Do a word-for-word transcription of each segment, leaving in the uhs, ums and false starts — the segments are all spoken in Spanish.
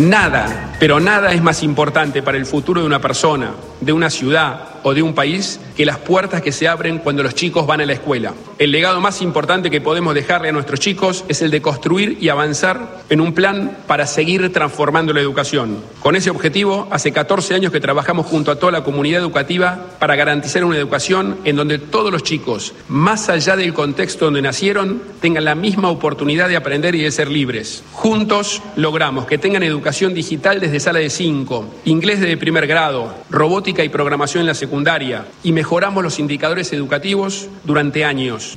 Nada, pero nada es más importante para el futuro de una persona, de una ciudad o de un país que las puertas que se abren cuando los chicos van a la escuela. El legado más importante que podemos dejarle a nuestros chicos es el de construir y avanzar en un plan para seguir transformando la educación. Con ese objetivo, hace catorce años que trabajamos junto a toda la comunidad educativa para garantizar una educación en donde todos los chicos, más allá del contexto donde nacieron, tengan la misma oportunidad de aprender y de ser libres. Juntos logramos que tengan educación digital desde sala de cinco, inglés desde primer grado, robótica y programación en la secundaria, y mejoramos los indicadores educativos durante años.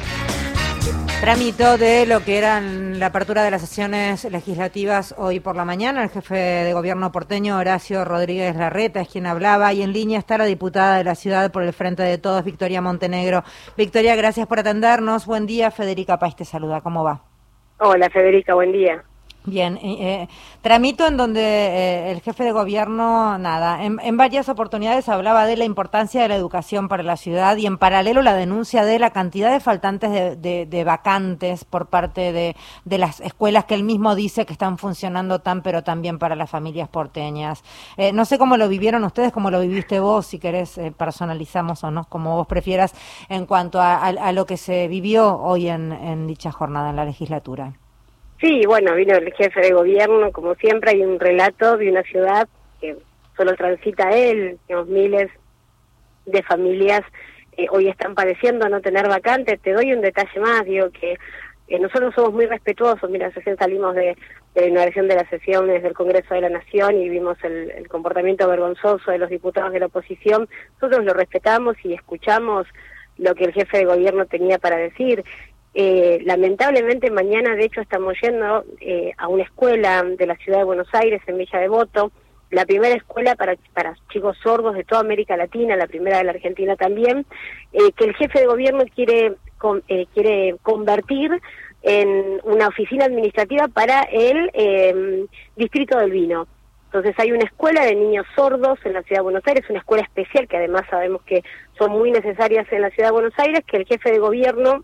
Trámite de lo que eran la apertura de las sesiones legislativas hoy por la mañana. El jefe de gobierno porteño, Horacio Rodríguez Larreta, es quien hablaba, y en línea está la diputada de la ciudad por el Frente de Todos, Victoria Montenegro. Victoria, gracias por atendernos. Buen día. Federica País te saluda. ¿Cómo va? Hola, Federica, buen día. Bien, eh, tramito en donde eh, el jefe de gobierno, nada, en, en varias oportunidades hablaba de la importancia de la educación para la ciudad, y en paralelo la denuncia de la cantidad de faltantes de, de, de vacantes por parte de, de las escuelas que él mismo dice que están funcionando tan pero tan bien para las familias porteñas. Eh, no sé cómo lo vivieron ustedes, cómo lo viviste vos, si querés eh, personalizamos o no, como vos prefieras, en cuanto a, a, a lo que se vivió hoy en, en dicha jornada en la legislatura. Sí, bueno, vino el jefe de gobierno, como siempre hay un relato de una ciudad que solo transita él, digamos, miles de familias eh, hoy están padeciendo no tener vacantes. Te doy un detalle más, digo que eh, nosotros somos muy respetuosos. Mira, recién salimos de, de la inauguración de las sesiones del Congreso de la Nación y vimos el, el comportamiento vergonzoso de los diputados de la oposición. Nosotros lo respetamos y escuchamos lo que el jefe de gobierno tenía para decir. Eh, lamentablemente mañana de hecho estamos yendo eh, a una escuela de la ciudad de Buenos Aires, en Villa Devoto, la primera escuela para, para chicos sordos de toda América Latina, la primera de la Argentina también, eh, que el jefe de gobierno quiere, con, eh, quiere convertir en una oficina administrativa para el eh, Distrito del Vino. Entonces hay una escuela de niños sordos en la ciudad de Buenos Aires, una escuela especial que además sabemos que son muy necesarias en la ciudad de Buenos Aires, que el jefe de gobierno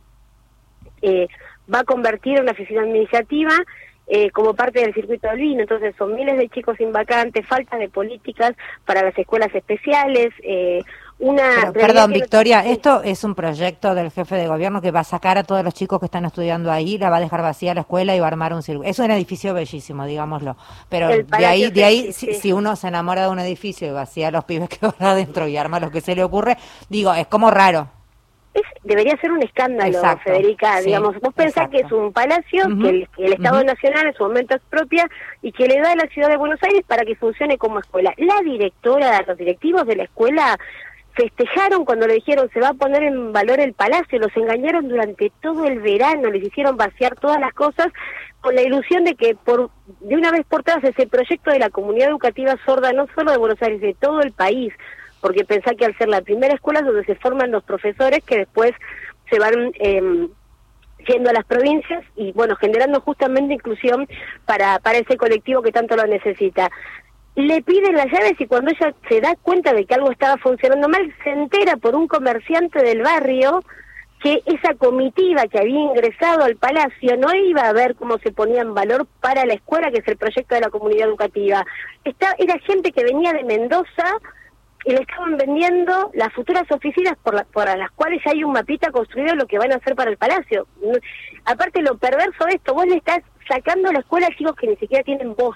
Eh, va a convertir en una oficina administrativa eh, como parte del circuito del vino. Entonces son miles de chicos sin vacantes, falta de políticas para las escuelas especiales. Eh, una Pero, perdón, Victoria, no... ¿esto es un proyecto del jefe de gobierno que va a sacar a todos los chicos que están estudiando ahí, la va a dejar vacía la escuela y va a armar un circuito? Es un edificio bellísimo, digámoslo, pero de ahí, de ahí sí, si, sí. si uno se enamora de un edificio y vacía a los pibes que van adentro y arma lo que se le ocurre, digo, es como raro. Es, debería ser un escándalo, exacto, Federica, sí, digamos, vos pensás exacto. que es un palacio uh-huh. que, el, que el Estado uh-huh. Nacional en su momento expropia y que le da a la ciudad de Buenos Aires para que funcione como escuela. La directora, los directivos de la escuela festejaron cuando le dijeron se va a poner en valor el palacio, los engañaron durante todo el verano, les hicieron vaciar todas las cosas con la ilusión de que por de una vez por todas ese proyecto de la comunidad educativa sorda, no solo de Buenos Aires, de todo el país, porque pensá que al ser la primera escuela donde se forman los profesores que después se van eh, yendo a las provincias y, bueno, generando justamente inclusión para, para ese colectivo que tanto lo necesita. Le piden las llaves y cuando ella se da cuenta de que algo estaba funcionando mal, se entera por un comerciante del barrio que esa comitiva que había ingresado al palacio no iba a ver cómo se ponía en valor para la escuela, que es el proyecto de la comunidad educativa. Esta, era gente que venía de Mendoza y le estaban vendiendo las futuras oficinas por, la, por las cuales ya hay un mapita construido de lo que van a hacer para el palacio. Aparte, lo perverso de esto, vos le estás sacando a la escuela a chicos que ni siquiera tienen voz.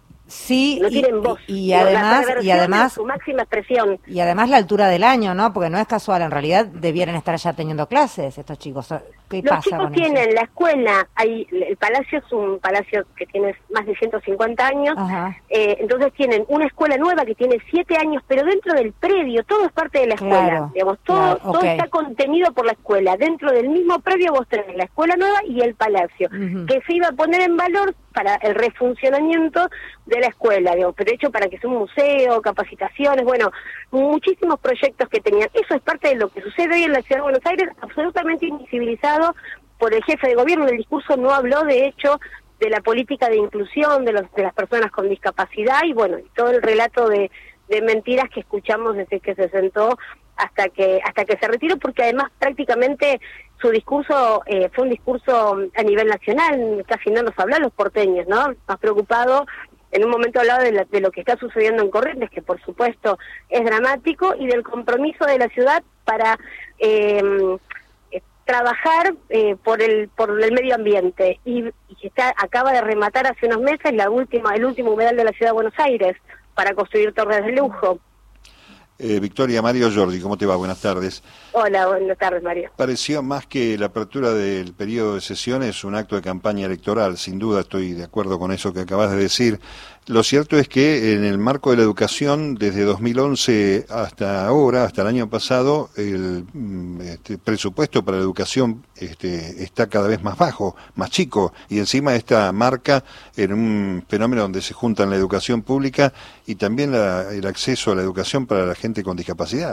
Sí, no tienen y, voz. y además y además su máxima expresión. Y además la altura del año, ¿no? Porque no es casual, en realidad debieran estar ya teniendo clases estos chicos. ¿Qué Los pasa chicos con tienen eso? La escuela, hay, el palacio es un palacio que tiene más de ciento cincuenta años, eh, entonces tienen una escuela nueva que tiene siete años, pero dentro del predio, todo es parte de la escuela, claro, digamos, todo, claro, todo okay. está contenido por la escuela. Dentro del mismo predio vos tenés la escuela nueva y el palacio, uh-huh. que se iba a poner en valor para el refuncionamiento de la escuela, digamos, pero hecho para que sea un museo, capacitaciones, bueno, muchísimos proyectos que tenían. Eso es parte de lo que sucede hoy en la Ciudad de Buenos Aires, absolutamente invisibilizado por el jefe de gobierno. El discurso no habló, de hecho, de la política de inclusión de, los, de las personas con discapacidad y, bueno, todo el relato de, de mentiras que escuchamos desde que se sentó hasta que hasta que se retiró, porque además prácticamente su discurso eh, fue un discurso a nivel nacional, casi no nos habló a los porteños, ¿no? Más preocupado En un momento hablaba de, la, de lo que está sucediendo en Corrientes, que por supuesto es dramático, y del compromiso de la ciudad para eh, trabajar eh, por el por el medio ambiente. Y, y está, acaba de rematar hace unos meses la última el último humedal de la ciudad de Buenos Aires para construir torres de lujo. Eh, Victoria, Mario Giorgi, ¿cómo te va? Buenas tardes. Hola, buenas tardes, Mario. Pareció más que la apertura del periodo de sesiones un acto de campaña electoral, sin duda estoy de acuerdo con eso que acabas de decir. Lo cierto es que en el marco de la educación, desde dos mil once hasta ahora, hasta el año pasado, el este, presupuesto para la educación este, está cada vez más bajo, más chico, y encima esta marca en un fenómeno donde se juntan la educación pública y también la, el acceso a la educación para la gente con discapacidad.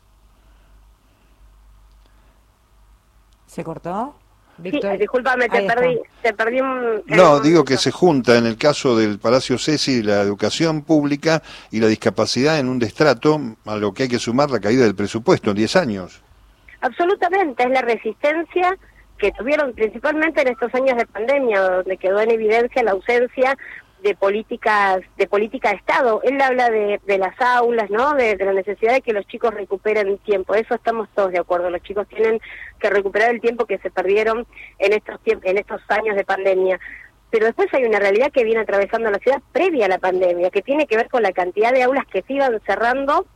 ¿Se cortó? Víctor. Sí, discúlpame, te perdí, te perdí un... No, digo que se junta en el caso del Palacio Ceci la educación pública y la discapacidad en un destrato, a lo que hay que sumar la caída del presupuesto en diez años. Absolutamente, es la resistencia que tuvieron principalmente en estos años de pandemia, donde quedó en evidencia la ausencia de políticas de política de Estado. Él habla de, de las aulas, ¿no? De, de la necesidad de que los chicos recuperen tiempo. Eso estamos todos de acuerdo. Los chicos tienen que recuperar el tiempo que se perdieron en estos en estos años de pandemia. Pero después hay una realidad que viene atravesando la ciudad previa a la pandemia, que tiene que ver con la cantidad de aulas que se iban cerrando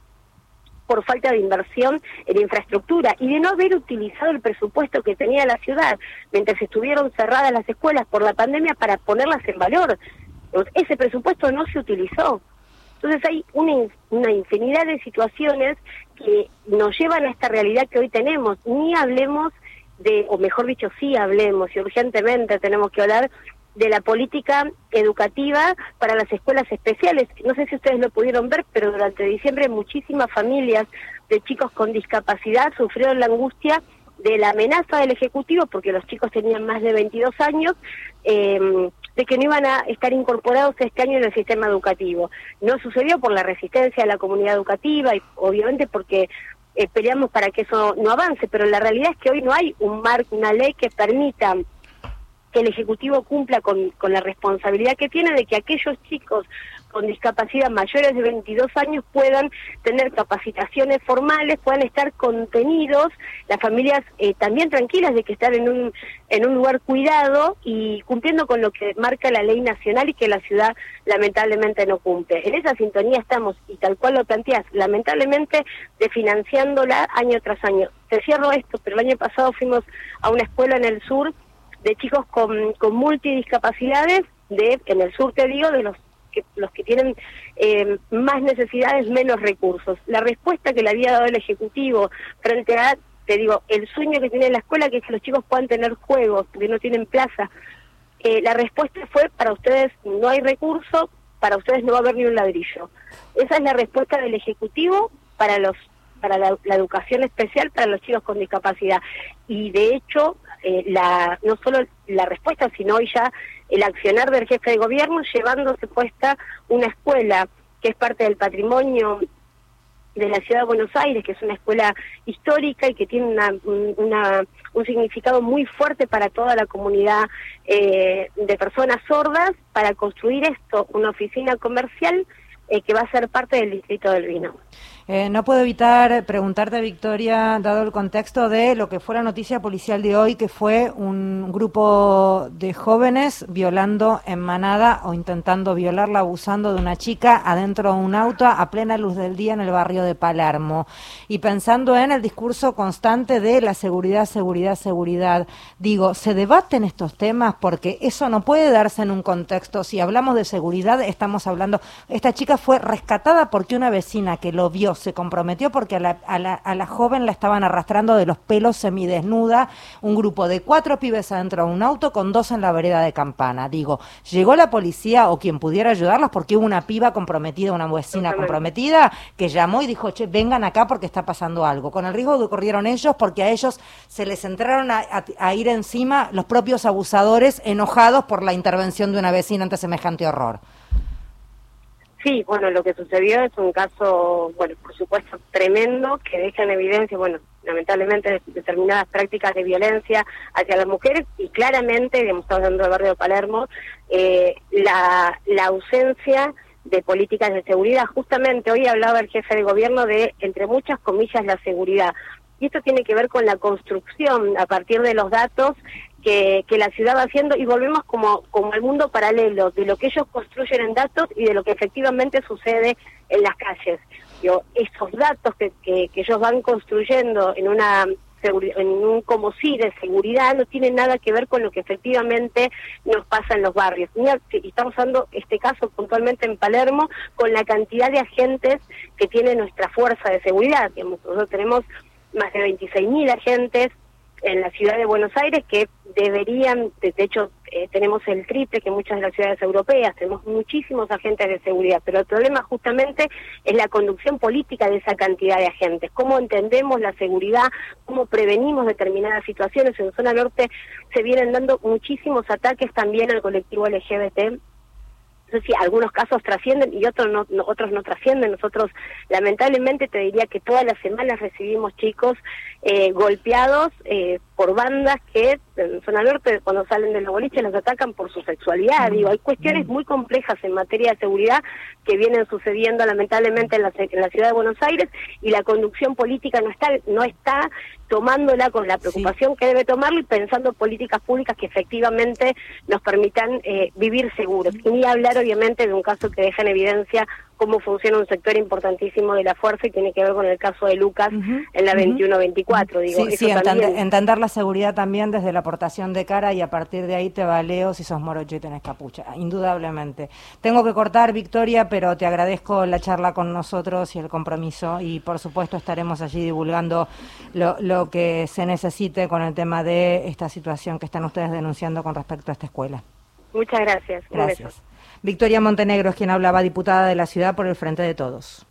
por falta de inversión en infraestructura y de no haber utilizado el presupuesto que tenía la ciudad mientras estuvieron cerradas las escuelas por la pandemia para ponerlas en valor. Ese presupuesto no se utilizó. Entonces hay una, una infinidad de situaciones que nos llevan a esta realidad que hoy tenemos. Ni hablemos de, o mejor dicho, sí hablemos, y urgentemente tenemos que hablar de la política educativa para las escuelas especiales. No sé si ustedes lo pudieron ver, pero durante diciembre muchísimas familias de chicos con discapacidad sufrieron la angustia de la amenaza del Ejecutivo, porque los chicos tenían más de veintidós años, eh, de que no iban a estar incorporados este año en el sistema educativo. No sucedió por la resistencia de la comunidad educativa y obviamente porque eh, peleamos para que eso no avance, pero la realidad es que hoy no hay un marco, una ley que permita que el Ejecutivo cumpla con, con la responsabilidad que tiene de que aquellos chicos con discapacidad mayores de veintidós años puedan tener capacitaciones formales, puedan estar contenidos, las familias eh, también tranquilas de que están en un en un lugar cuidado y cumpliendo con lo que marca la ley nacional y que la ciudad lamentablemente no cumple. En esa sintonía estamos, y tal cual lo planteas, lamentablemente desfinanciándola año tras año. Te cierro esto, pero el año pasado fuimos a una escuela en el sur de chicos con, con multidiscapacidades, de en el sur te digo, de los que los que tienen eh, más necesidades, menos recursos. La respuesta que le había dado el Ejecutivo frente a, te digo, el sueño que tiene la escuela, que es que los chicos puedan tener juegos, porque no tienen plaza, eh, la respuesta fue, para ustedes no hay recurso, para ustedes no va a haber ni un ladrillo. Esa es la respuesta del Ejecutivo para los para la, la educación especial para los chicos con discapacidad. Y de hecho, eh, la no solo la respuesta, sino hoy ya el accionar del jefe de gobierno llevándose puesta una escuela que es parte del patrimonio de la ciudad de Buenos Aires, que es una escuela histórica y que tiene una, una un significado muy fuerte para toda la comunidad eh, de personas sordas, para construir esto, una oficina comercial eh, que va a ser parte del distrito del vino. Eh, no puedo evitar preguntarte, Victoria, dado el contexto de lo que fue la noticia policial de hoy, que fue un grupo de jóvenes violando en manada o intentando violarla, abusando de una chica adentro de un auto a plena luz del día en el barrio de Palermo. Y pensando en el discurso constante de la seguridad, seguridad, seguridad, digo, ¿se debaten estos temas? Porque eso no puede darse en un contexto. Si hablamos de seguridad, estamos hablando... Esta chica fue rescatada porque una vecina que lo vio se comprometió, porque a la, a, la, a la joven la estaban arrastrando de los pelos semidesnuda, un grupo de cuatro pibes adentro de un auto con dos en la vereda de Campana. Digo, llegó la policía o quien pudiera ayudarlas, porque hubo una piba comprometida, una vecina comprometida, que llamó y dijo, che, vengan acá porque está pasando algo, con el riesgo que corrieron ellos, porque a ellos se les entraron a, a, a ir encima los propios abusadores, enojados por la intervención de una vecina ante semejante horror. Sí, bueno, lo que sucedió es un caso, bueno, por supuesto, tremendo, que deja en evidencia, bueno, lamentablemente determinadas prácticas de violencia hacia las mujeres y claramente, digamos, estamos hablando del barrio de Palermo, eh, la, la ausencia de políticas de seguridad. Justamente hoy hablaba el jefe de gobierno de, entre muchas comillas, la seguridad. Y esto tiene que ver con la construcción a partir de los datos que, que la ciudad va haciendo, y volvemos como, como al mundo paralelo de lo que ellos construyen en datos y de lo que efectivamente sucede en las calles. Yo, esos datos que, que, que ellos van construyendo en una en un como sí de seguridad no tienen nada que ver con lo que efectivamente nos pasa en los barrios. Y estamos usando este caso puntualmente en Palermo con la cantidad de agentes que tiene nuestra fuerza de seguridad. Nosotros tenemos más de veintiséis mil agentes en la ciudad de Buenos Aires que deberían, de hecho eh, tenemos el triple que muchas de las ciudades europeas, tenemos muchísimos agentes de seguridad, pero el problema justamente es la conducción política de esa cantidad de agentes, cómo entendemos la seguridad, cómo prevenimos determinadas situaciones. En zona norte se vienen dando muchísimos ataques también al colectivo L G B T. No sé si algunos casos trascienden y otros no, no, otros no trascienden. Nosotros, lamentablemente, te diría que todas las semanas recibimos chicos eh, golpeados eh, por bandas que en zona norte, cuando salen de los boliches, los atacan por su sexualidad. Mm. Digo, hay cuestiones muy complejas en materia de seguridad que vienen sucediendo, lamentablemente, en la, en la ciudad de Buenos Aires, y la conducción política no está, no está tomándola con la preocupación sí. que debe tomarlo y pensando políticas públicas que efectivamente nos permitan eh, vivir seguros. Y ni hablar, obviamente, de un caso que deja en evidencia cómo funciona un sector importantísimo de la fuerza, y tiene que ver con el caso de Lucas uh-huh, en la uh-huh. veintiuno veinticuatro. Digo, sí, eso sí, también... entender, entender la seguridad también desde la aportación de cara, y a partir de ahí te valeo si sos morocho y tenés capucha, indudablemente. Tengo que cortar, Victoria, pero te agradezco la charla con nosotros y el compromiso, y por supuesto estaremos allí divulgando lo, lo que se necesite con el tema de esta situación que están ustedes denunciando con respecto a esta escuela. Muchas gracias. Gracias. Victoria Montenegro es quien hablaba, diputada de la ciudad por el Frente de Todos.